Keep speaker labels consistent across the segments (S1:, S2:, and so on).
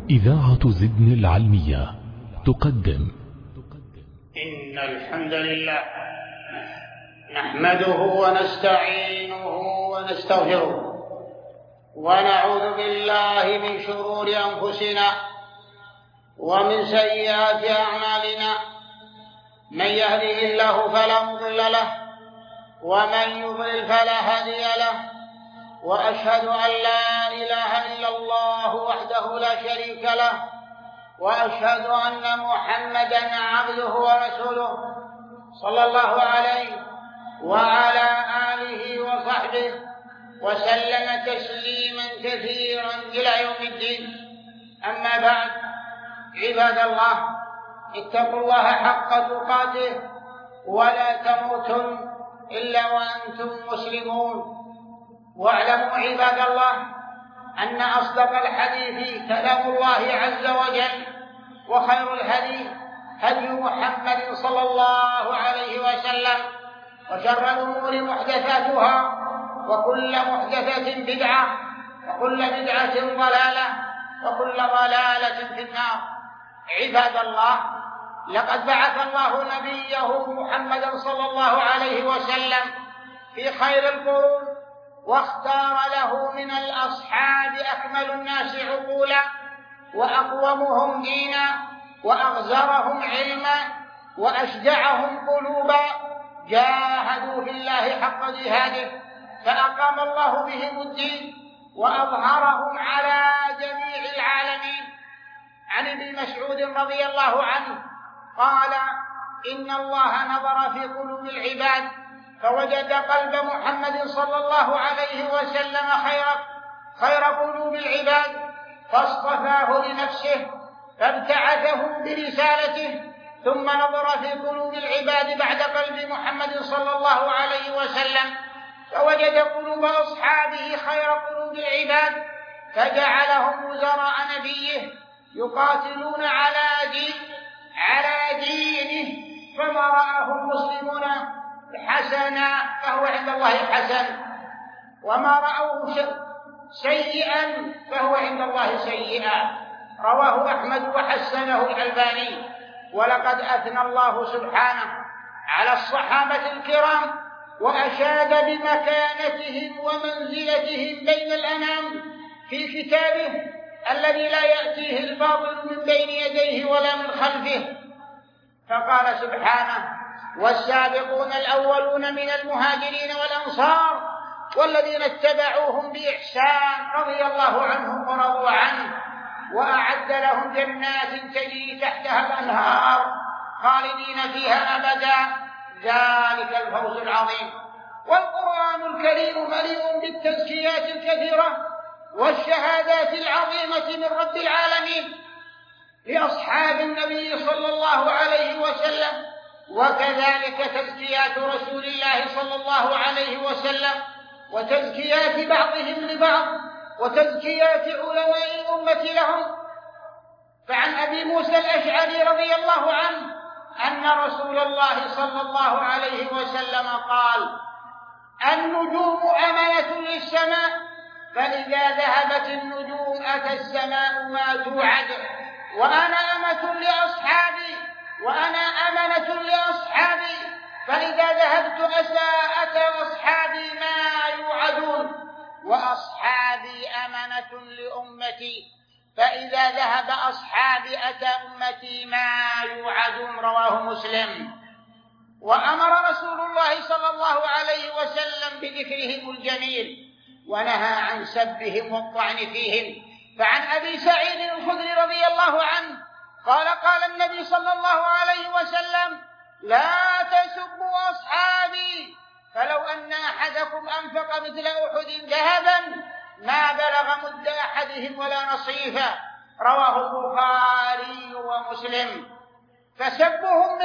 S1: إذاعة زدن العلمية تقدم.
S2: إن الحمد لله نحمده ونستعينه ونستغفره ونعوذ بالله من شرور أنفسنا ومن سيئات أعمالنا. من يهده الله فلا مضل له ومن يضلل فلا هادي له، وأشهد أن لا إله إلا الله وحده لا شريك له، وأشهد أن محمدًا عبده ورسوله صلى الله عليه وعلى آله وصحبه وسلم تسليمًا كثيرًا إلى يوم الدين. أما بعد، عباد الله، اتقوا الله حق تقاته ولا تموتن إلا وأنتم مسلمون. واعلموا عباد الله أن أصدق الحديث كلام الله عز وجل، وخير الهدي هدي محمد صلى الله عليه وسلم، وشر الأمور محدثاتها، وكل محدثة بدعة، وكل بدعة ضلالة، وكل ضلالة في النار. عباد الله، لقد بعث الله نبيه محمدا صلى الله عليه وسلم في خير القرون، واختار له من الأصحاب أكمل الناس عقولا، وأقومهم دينا، وأغزرهم علما، وأشجعهم قلوبا، جاهدوا في الله حق جهاده فأقام الله بهم الدين وأظهرهم على جميع العالمين. عن ابن مسعود رضي الله عنه قال: إن الله نظر في قلوب العباد فوجد قلب محمد صلى الله عليه وسلم خير قلوب العباد، فاصطفاه لنفسه فابتعثه برسالته، ثم نظر في قلوب العباد بعد قلب محمد صلى الله عليه وسلم فوجد قلوب أصحابه خير قلوب العباد، فجعلهم وزراء نبيه يقاتلون على دينه، فما رآه المسلمون حسنا فهو عند الله حسن، وما رأوه سيئا فهو عند الله سيئا. رواه أحمد وحسنه الألباني. ولقد أثنى الله سبحانه على الصحابة الكرام وأشاد بمكانتهم ومنزلتهم بين الأنام في كتابه الذي لا يأتيه الباطل من بين يديه ولا من خلفه، فقال سبحانه: والسابقون الأولون من المهاجرين والأنصار والذين اتبعوهم بإحسان رضي الله عنهم ورضوا عنه، وأعد لهم جنات تجري تحتها الأنهار خالدين فيها أبدا، ذلك الفوز العظيم. والقرآن الكريم مليء بالتزكيات الكثيرة والشهادات العظيمة من رب العالمين لأصحاب النبي صلى الله عليه وسلم، وكذلك تزكيات رسول الله صلى الله عليه وسلم، وتزكيات بعضهم لبعض، وتزكيات علماء الأمة لهم. فعن أبي موسى الأشعري رضي الله عنه أن رسول الله صلى الله عليه وسلم قال: النجوم أمنة للسماء، فإذا ذهبت النجوم أتى السماء ما توعد، وأنا أمنة لأصحابي، فإذا ذهبت أتى أصحابي ما يوعدون، وأصحابي أمنة لأمتي، فإذا ذهب أصحابي أتى أمتي ما يوعدون. رواه مسلم. وأمر رسول الله صلى الله عليه وسلم بذكرهم الجميل، ونهى عن سبهم والطعن فيهم. فعن أبي سعيد الخدري رضي الله عنه قال: قال النبي صلى الله عليه وسلم: لا تسبوا أصحابي، فلو أن أحدكم أنفق مثل أحد ذهبا ما بلغ مد أحدهم ولا نصيفا. رواه البخاري ومسلم. فسبهم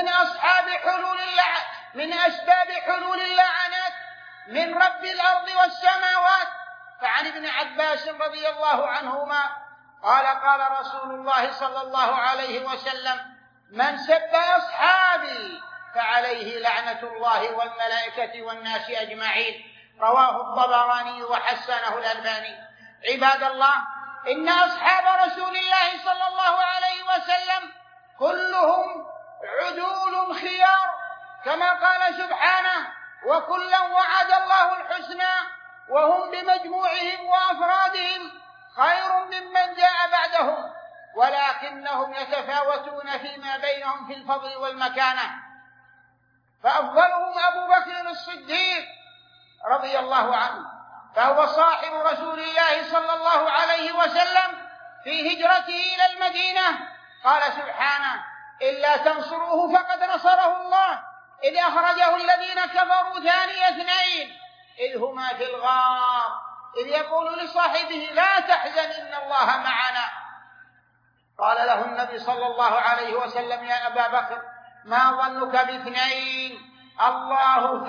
S2: من أسباب حلول اللعنات من رب الأرض والسماوات. فعن ابن عباس رضي الله عنهما قال: قال رسول الله صلى الله عليه وسلم: من سب أصحابي فعليه لعنة الله والملائكة والناس أجمعين. رواه الطبراني وحسنه الألباني. عباد الله، إن أصحاب رسول الله صلى الله عليه وسلم كلهم عدول خيار، كما قال سبحانه: وكلا وعد الله الحسنى وهم بمجموعهم وأفرادهم خير ممن جاء بعدهم، ولكنهم يتفاوتون فيما بينهم في الفضل والمكانة. فأفضلهم أبو بكر الصديق رضي الله عنه، فهو صاحب رسول الله صلى الله عليه وسلم في هجرته إلى المدينة. قال سبحانه: إلا تنصروه فقد نصره الله إذ أخرجه الذين كفروا ثاني اثنين إذ هما في الغار إذ يقول لصاحبه لا تحزن إن الله معنا. قال له النبي صلى الله عليه وسلم: يا أبا بكر ما ظنك باثنين الله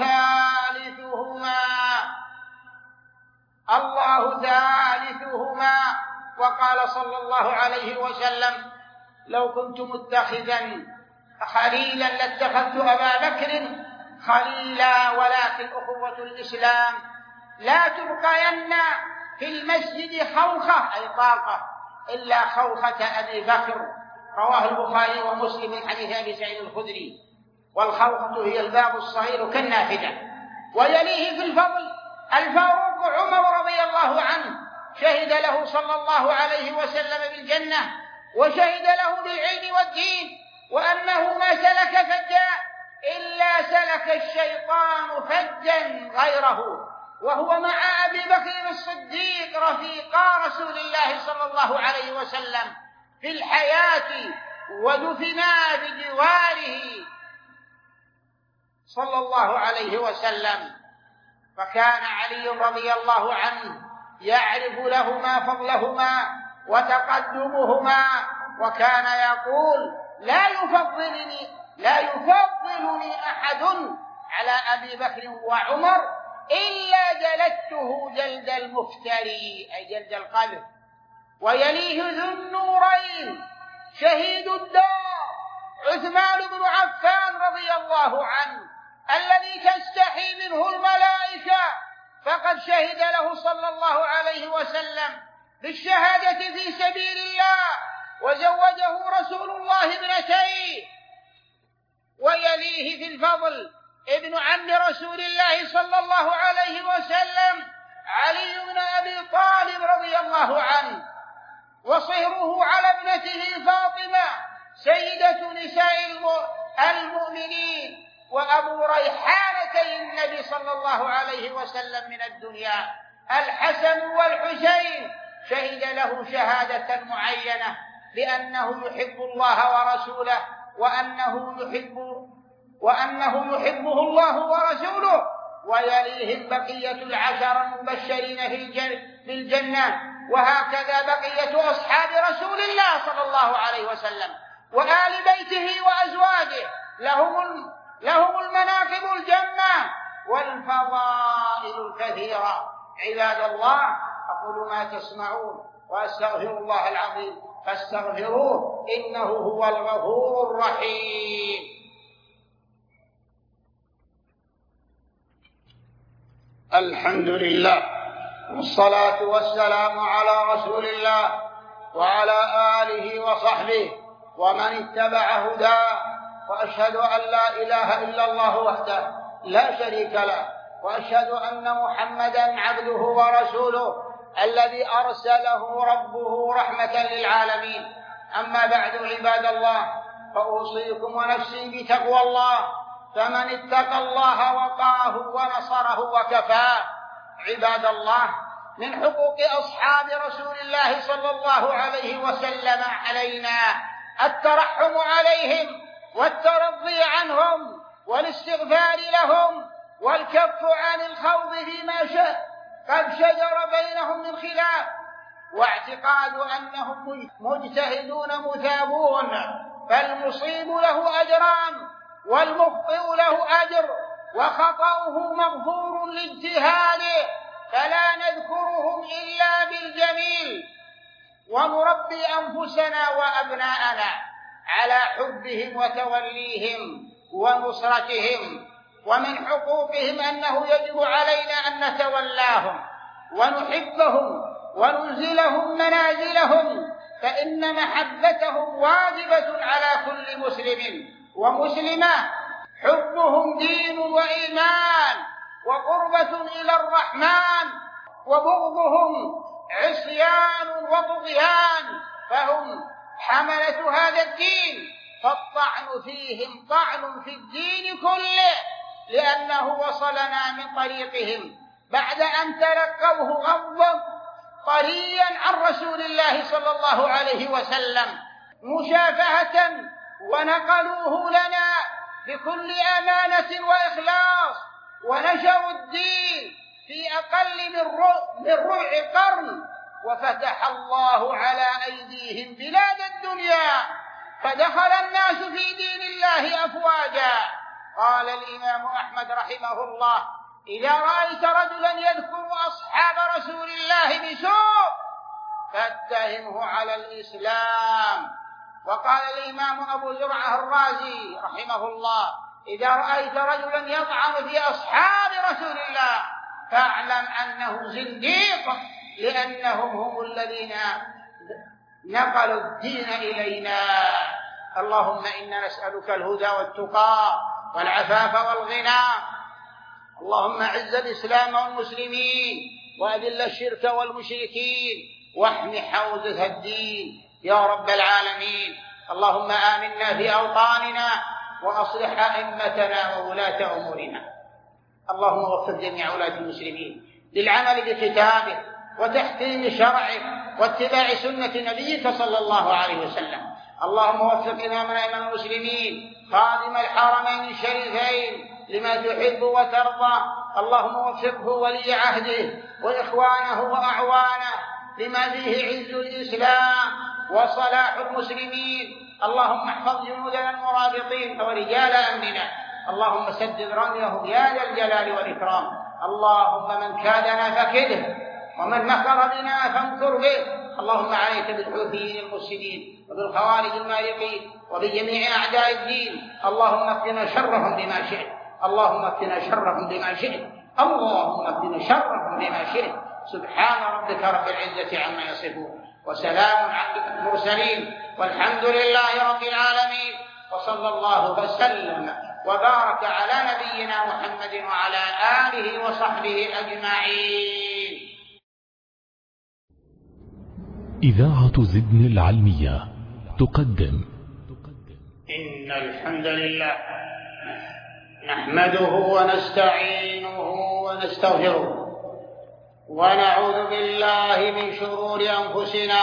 S2: ثالثهما. وقال صلى الله عليه وسلم: لو كنت متخذا خليلا لاتخذت أبا بكر خليلا، ولكن أخوة الإسلام لا تبقين في المسجد خوخة أي طاقة إلا خوخة أبي بكر. رواه البخاري ومسلم من حديث أبي سعيد الخدري. والخوخة هي الباب الصغير كالنافذة. ويليه في الفضل الفاروق عمر رضي الله عنه، شهد له صلى الله عليه وسلم بالجنة، وشهد له بالعلم والدين، وأنه ما سلك فجا إلا سلك الشيطان فجا غيره، وهو مع أبي بكر الصديق رفيقا رسول الله صلى الله عليه وسلم في الحياة، ودفنا بجواره صلى الله عليه وسلم. فكان علي رضي الله عنه يعرف لهما فضلهما وتقدمهما، وكان يقول: لا يفضلني أحد على أبي بكر وعمر إلا جلدته جلد المفتري أي جلد القذف. ويليه ذو النورين شهيد الدار عثمان بن عفان رضي الله عنه الذي تستحي منه الملائكة، فقد شهد له صلى الله عليه وسلم بالشهادة في سبيل الله، وزوجه رسول الله ابنتيه. ويليه في الفضل ابن عم رسول الله صلى الله عليه وسلم علي بن أبي طالب رضي الله عنه، وصهره على ابنته فاطمة سيدة نساء المؤمنين، وأبو ريحانة النبي صلى الله عليه وسلم من الدنيا الحسن والحسين، شهد له شهادة معينة لأنه يحب الله ورسوله، وأنه يحبه الله ورسوله. ويليهم بقية العشر المبشرين في الجنة، وهكذا بقية أصحاب رسول الله صلى الله عليه وسلم وآل بيته وأزواجه، لهم المناقب الجمة والفضائل الكثيرة. عباد الله، أقول ما تسمعون وأستغفر الله العظيم فاستغفروه إنه هو الغفور الرحيم. الحمد لله، والصلاة والسلام على رسول الله وعلى آله وصحبه ومن اتبع هداه، وأشهد أن لا إله إلا الله وحده لا شريك له، وأشهد أن محمدًا عبده ورسوله الذي أرسله ربه رحمة للعالمين. أما بعد، عباد الله، فأوصيكم ونفسي بتقوى الله، فمن اتقى الله وقاه ونصره وكفاه. عباد الله، من حقوق أصحاب رسول الله صلى الله عليه وسلم علينا الترحم عليهم والترضي عنهم والاستغفار لهم والكف عن الخوض فيما قد شجر بينهم من خلاف، واعتقاد أنهم مجتهدون مثابون، فالمصيب له أجران والمخطئ له أجر، وخطأه مغفور لاجتهاده، فلا نذكرهم إلا بالجميل، ونربي أنفسنا وأبناءنا على حبهم وتوليهم ونصرتهم. ومن حقوقهم أنه يجب علينا أن نتولاهم ونحبهم وننزلهم منازلهم، فإن محبتهم واجبة على كل مسلم ومسلمة. حبهم دين وإيمان وقربة إلى الرحمن، وبغضهم عصيان وطغيان، فهم حملة هذا الدين، فالطعن فيهم طعن في الدين كله، لأنه وصلنا من طريقهم بعد أن تلقوه غضا طريا عن رسول الله صلى الله عليه وسلم مشافهة، ونقلوه لنا بكل أمانة وإخلاص، ونشروا الدين في أقل من ربع قرن، وفتح الله على أيديهم بلاد الدنيا، فدخل الناس في دين الله أفواجا. قال الإمام أحمد رحمه الله: إذا رأيت رجلا يذكر أصحاب رسول الله بسوء فاتهمه على الإسلام. وقال الإمام أبو زرعة الرازي رحمه الله: إذا رأيت رجلا يطعن في أصحاب رسول الله فاعلم أنه زنديق، لأنهم هم الذين نقلوا الدين إلينا. اللهم إنا نسألك الهدى والتقى والعفاف والغنى. اللهم أعز الإسلام والمسلمين، وأذل الشرك والمشركين، واحم حوزة الدين يا رب العالمين. اللهم آمنا في أوطاننا، وأصلح أئمتنا وولاة أمورنا. اللهم وفق جميع ولاة المسلمين للعمل بكتابه وتحكيم شرعه واتباع سنة نبيك صلى الله عليه وسلم. اللهم وفق إمامنا إمام المسلمين خادم الحرمين الشريفين لما تحب وترضى. اللهم وفقه ولي عهده وإخوانه وأعوانه لما فيه عز الإسلام وصلاح المسلمين. اللهم احفظ جنودنا المرابطين ورجال أمننا. اللهم سدد رميهم يا ذا الجلال والإكرام. اللهم من كادنا فكده، ومن مكر بنا فامكر به. اللهم عليك بالحوثيين المفسدين وبالخوارج المارقين وبجميع أعداء الدين. اللهم اكفنا شرهم بما شئت. اللهم اكفنا شرهم بما شئت. اللهم اكفنا شرهم بما شئت. سبحان ربك رب العزة عما يصفون، وسلام على المرسلين، والحمد لله رب العالمين. وصلى الله وسلم وبارك على نبينا محمد وعلى آله وصحبه أجمعين.
S1: إذاعة زدن العلمية تقدم
S2: إن الحمد لله نحمده ونستعينه ونستغفره، ونعوذ بالله من شرور أنفسنا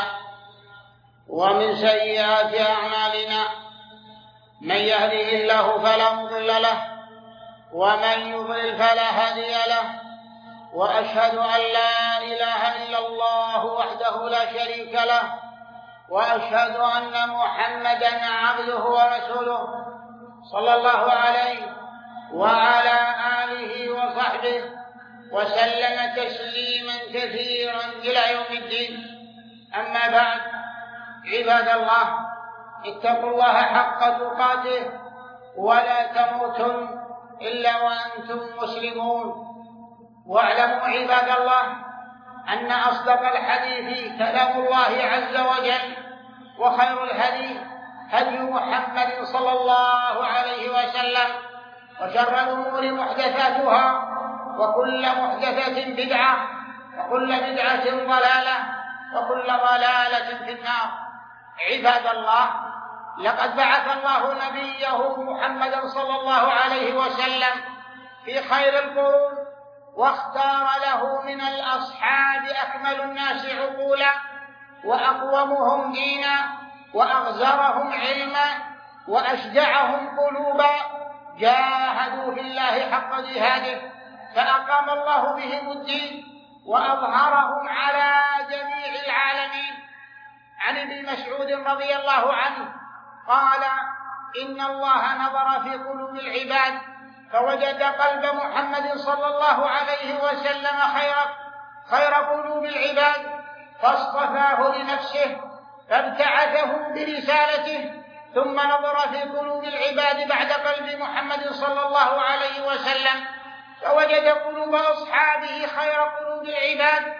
S2: ومن سيئات أعمالنا. من يهده الله فلا مضل له، ومن يضلل فلا هادي له. وأشهد أن لا إله إلا الله وحده لا شريك له، وأشهد أن محمدًا عبده ورسوله صلى الله عليه وعلى آله وصحبه وسلم تسليما كثيرا إلى يوم الدين. أما بعد، عباد الله، اتقوا الله حق تقاته ولا تموتن إلا وأنتم مسلمون. واعلموا عباد الله أن أصدق الحديث كلام الله عز وجل، وخير الهدي هدي محمد صلى الله عليه وسلم، وشر الأمور محدثاتها، وكل محدثة بدعة، وكل بدعة ضلالة، وكل ضلالة في النار. عباد الله، لقد بعث الله نبيه محمدا صلى الله عليه وسلم في خير القرون، واختار له من الأصحاب أكمل الناس عقولا، وأقومهم دينا، وأغزرهم علما، وأشجعهم قلوبا، جاهدوا في الله حق جهاده، فأقام الله بهم الدين وأظهرهم على جميع العالمين. عن ابن مسعود رضي الله عنه قال: إن الله نظر في قلوب العباد فوجد قلب محمد صلى الله عليه وسلم خير قلوب العباد، فاصطفاه لنفسه فابتعثه برسالته، ثم نظر في قلوب العباد بعد قلب محمد صلى الله عليه وسلم فوجد قلوب أصحابه خير قلوب العباد،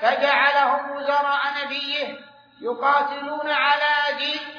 S2: فجعلهم وزراء نبيه يقاتلون على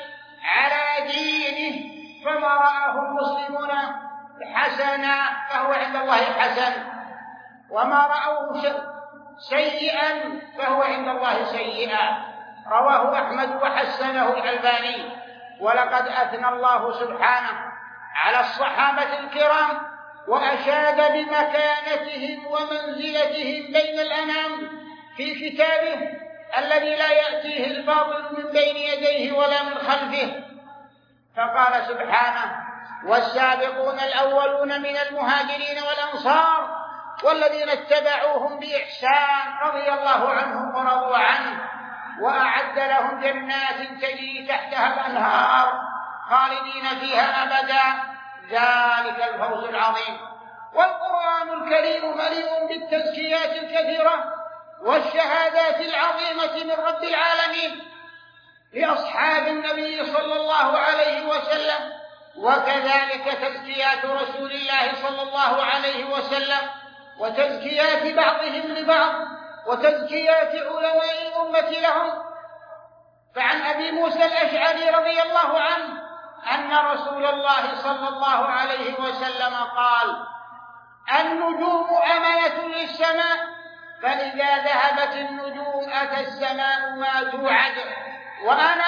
S2: دينه، فما رآه المسلمون حسنا فهو عند الله حسن، وما رأوه سيئا فهو عند الله سيئا. رواه أحمد وحسنه الألباني. ولقد أثنى الله سبحانه على الصحابة الكرام وأشاد بمكانتهم ومنزلتهم بين الأنام في كتابه الذي لا يأتيه الباطل من بين يديه ولا من خلفه، فقال سبحانه: والسابقون الأولون من المهاجرين والأنصار والذين اتبعوهم بإحسان رضي الله عنهم ورضوا عنه وأعد لهم جنات تجري تحتها الأنهار خالدين فيها أبدا، ذلك الفوز العظيم. والقرآن الكريم مليء بالتزكيات الكثيرة والشهادات العظيمة من رب العالمين لأصحاب النبي صلى الله عليه وسلم، وكذلك تزكيات رسول الله صلى الله عليه وسلم وتزكيات بعضهم لبعض وتزكيات علماء الأمة لهم. فعن أبي موسى الأشعري رضي الله عنه أن رسول الله صلى الله عليه وسلم قال: النجوم أمنة للسماء، فإذا ذهبت النجوم أتى السماء ما توعد، وأنا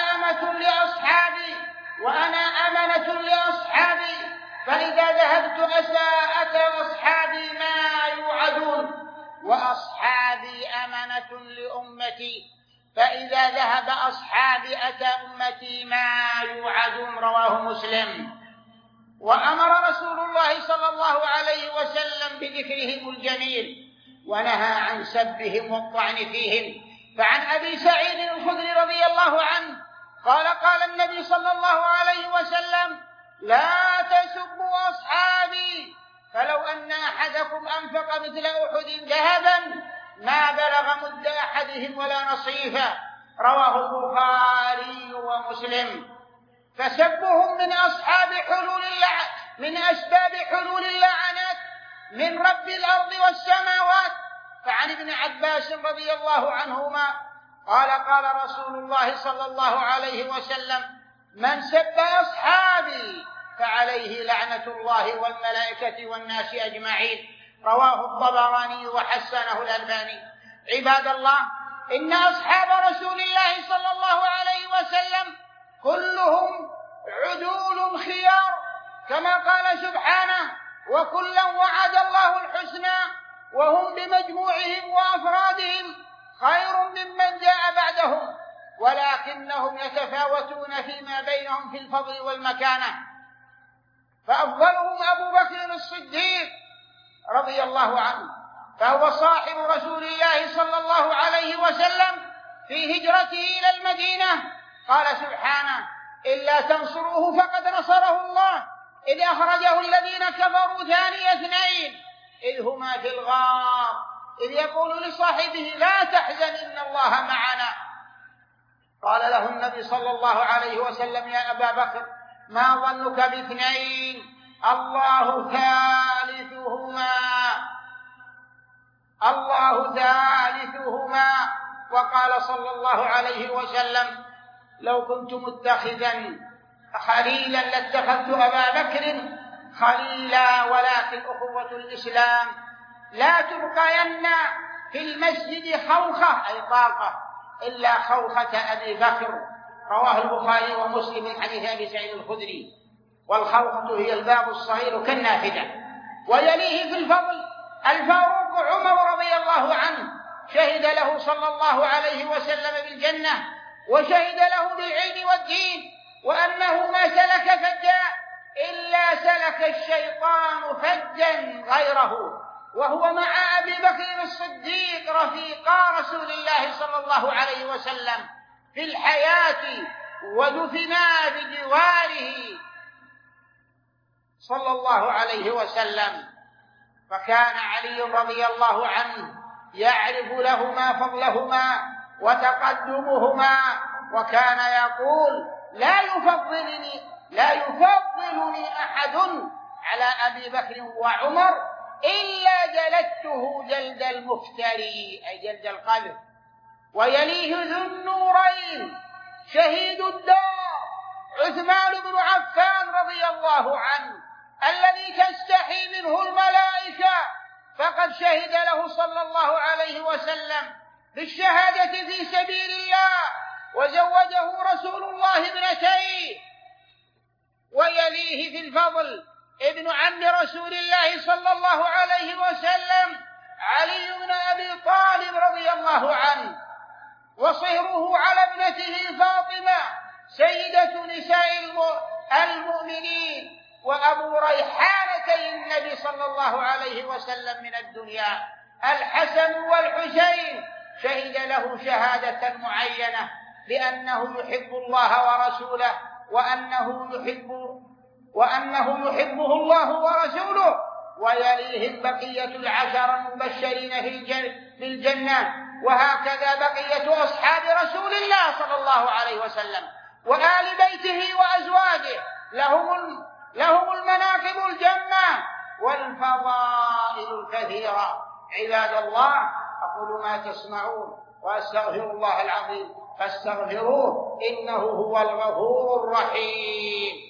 S2: أمنة لأصحابي، فإذا ذهبت أتى أصحابي ما يوعدون، وأصحابي أمنة لأمتي، فإذا ذهب أصحابي أتى أمتي ما يوعدون. رواه مسلم. وأمر رسول الله صلى الله عليه وسلم بذكرهم الجميل ونهى عن سبهم والطعن فيهم. فعن أبي سعيد الخدري رضي الله عنه قال النبي صلى الله عليه وسلم: لا تسبوا أصحابي، فلو أن أحدكم أنفق مثل أحد ذهبا ما بلغ مد أحدهم ولا نصيفا. رواه البخاري ومسلم. فسبهم من أسباب حلول اللعنات من رب الأرض والسماوات. فعن ابن عباس رضي الله عنهما قال رسول الله صلى الله عليه وسلم: من سب أصحابي فعليه لعنة الله والملائكة والناس أجمعين. رواه الطبراني وحسنه الألباني. عباد الله، إن أصحاب رسول الله صلى الله عليه وسلم كلهم عدول خيار، كما قال سبحانه: وكلا وعد الله الحسنى، وهم بمجموعهم وأفرادهم خير ممن جاء بعدهم، ولكنهم يتفاوتون فيما بينهم في الفضل والمكانة. فأفضلهم أبو بكر الصديق رضي الله عنه، فهو صاحب رسول الله صلى الله عليه وسلم في هجرته إلى المدينة. قال سبحانه: إلا تنصروه فقد نصره الله إذ أخرجه الذين كفروا ثاني اثنين إذ هما في الغار إذ يقول لصاحبه لا تحزن إن الله معنا. قال له النبي صلى الله عليه وسلم: يا أبا بكر، ما ظنك باثنين الله ثالثهما. وقال صلى الله عليه وسلم: لو كنت متخذا خليلا لاتخذت أبا بكر خليلا، ولكن أخوة الإسلام لا تبقين في المسجد خوخة أي طاقة إلا خوخة أبي بكر. رواه البخاري ومسلم من حديث أبي سعيد الخدري. والخوخة هي الباب الصغير كالنافذة. ويليه في الفضل الفاروق عمر رضي الله عنه، شهد له صلى الله عليه وسلم بالجنة، وشهد له بالعلم والدين، وأنه ما سلك فجا إلا سلك الشيطان فجا غيره، وهو مع أبي بكر الصديق رفيقا رسول الله صلى الله عليه وسلم في الحياة، ودفنا بجواره صلى الله عليه وسلم. فكان علي رضي الله عنه يعرف لهما فضلهما وتقدمهما، وكان يقول: لا يفضلني أحد على أبي بكر وعمر إلا جلدته جلد المفتري أي جلد القذف. ويليه ذو النورين شهيد الدار عثمان بن عفان رضي الله عنه الذي تستحي منه الملائكة، فقد شهد له صلى الله عليه وسلم بالشهادة في سبيل الله، وزوجه رسول الله ابنتيه. ويليه في الفضل ابن عم رسول الله صلى الله عليه وسلم علي بن أبي طالب رضي الله عنه، وصهره على ابنته فاطمة سيدة نساء المؤمنين، وأبو ريحانتي النبي صلى الله عليه وسلم من الدنيا الحسن والحسين، شهد له شهادة معينة لأنه يحب الله ورسوله، وأنه يحبه الله ورسوله. ويليه البقية العشر المبشرين في الجنة، وهكذا بقية أصحاب رسول الله صلى الله عليه وسلم وآل بيته وأزواجه، لهم المناقب الجمة والفضائل الكثيرة. عباد الله، أقول ما تسمعون وأستغفر الله العظيم فاستغفروه إنه هو الغفور الرحيم.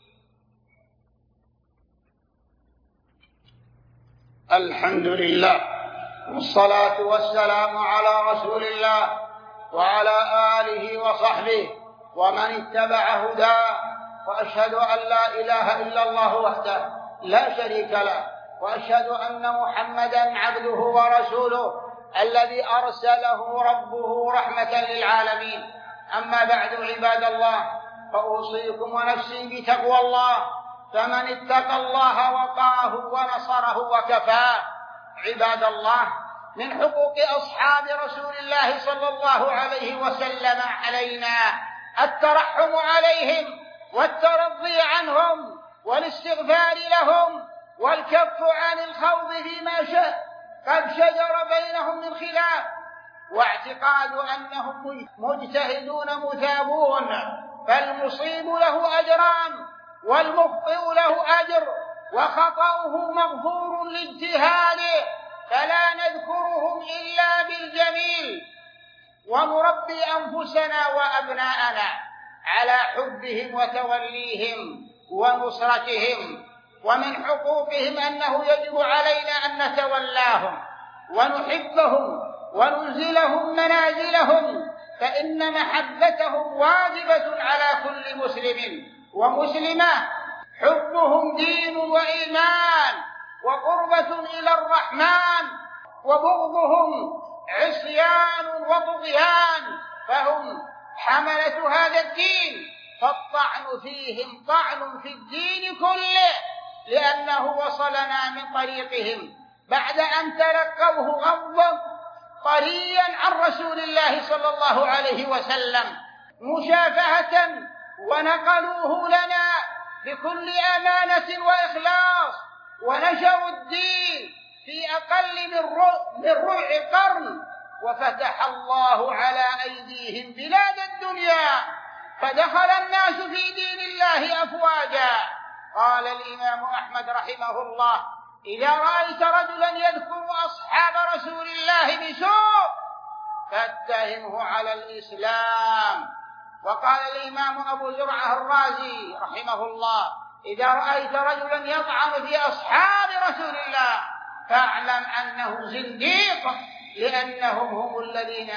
S2: الحمد لله والصلاة والسلام على رسول الله وعلى آله وصحبه ومن اتبع هداه، وأشهد أن لا إله إلا الله وحده لا شريك له، وأشهد أن محمدًا عبده ورسوله الذي أرسله ربه رحمة للعالمين. أما بعد، عباد الله، فأوصيكم ونفسي بتقوى الله، فمن اتقى الله وقاه ونصره وكفاه. عباد الله، من حقوق أصحاب رسول الله صلى الله عليه وسلم علينا الترحم عليهم والترضي عنهم والاستغفار لهم والكف عن الخوض فيما قد شجر بينهم من خلاف، واعتقاد أنهم مجتهدون مثابون، فالمصيب له أجران والمخطئ له أجر، وخطأه مغفور لاجتهاده، فلا نذكرهم إلا بالجميل، ونربي أنفسنا وأبناءنا على حبهم وتوليهم ونصرتهم. ومن حقوقهم أنه يجب علينا أن نتولاهم ونحبهم وننزلهم منازلهم، فإن محبتهم واجبة على كل مسلم ومسلمة. حبهم دين وإيمان وقربة إلى الرحمن، وبغضهم عصيان وطغيان، فهم حملة هذا الدين، فالطعن فيهم طعن في الدين كله، لأنه وصلنا من طريقهم بعد أن تلقوه غضا طريا عن رسول الله صلى الله عليه وسلم مشافهة، ونقلوه لنا بكل أمانة وإخلاص، ونشروا الدين في أقل من ربع قرن، وفتح الله على أيديهم بلاد الدنيا، فدخل الناس في دين الله أفواجا. قال الإمام أحمد رحمه الله: إذا رأيت رجلا يذكر أصحاب رسول الله بسوء فاتهمه على الإسلام. وقال الإمام أبو زرعة الرازي رحمه الله: إذا رأيت رجلا يطعن في أصحاب رسول الله فاعلم أنه زنديق، لأنهم هم الذين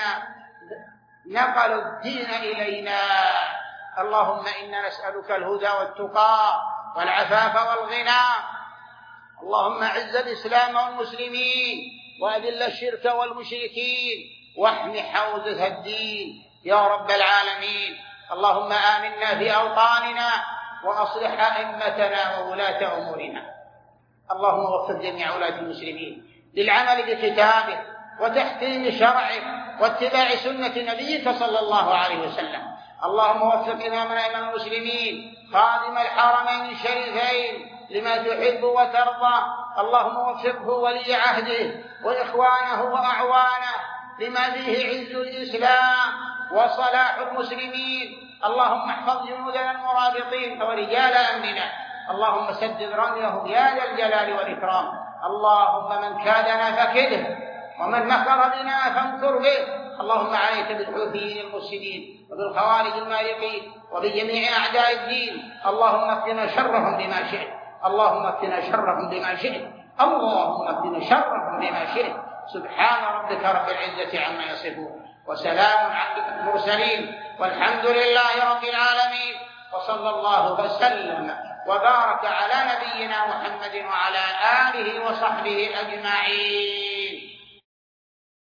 S2: نقلوا الدين إلينا. اللهم إنا نسألك الهدى والتقى والعفاف والغنى. اللهم أعز الإسلام والمسلمين، وأذل الشرك والمشركين، واحم حوزة الدين يا رب العالمين. اللهم آمنا في أوطاننا، وأصلح أئمتنا وولاة أمورنا. اللهم وفق جميع ولاة المسلمين للعمل بكتابه وتحكيم شرعه واتباع سنة نبيك صلى الله عليه وسلم. اللهم وفق إمامنا إمام المسلمين خادم الحرمين الشريفين لما تحب وترضى. اللهم وفقه ولي عهده وإخوانه وأعوانه لما فيه عز الإسلام وصلاح المسلمين. اللهم احفظ جنودنا المرابطين ورجال أمننا. اللهم سدد رميهم يا ذا الجلال والإكرام. اللهم من كادنا فكده، ومن مكر بنا فامكر به، اللهم عليك بالحوثيين المفسدين وبالخوارج المارقين وبجميع أعداء الدين، اللهم اكفنا شرهم بما شئت، اللهم اكفنا شرهم بما شئت، اللهم اكفنا شرهم بما شئت. سبحان ربك رب العزة عما يصفون وسلام على المرسلين والحمد لله رب العالمين، وصلى الله وسلم وبارك على نبينا محمد وعلى آله وصحبه أجمعين.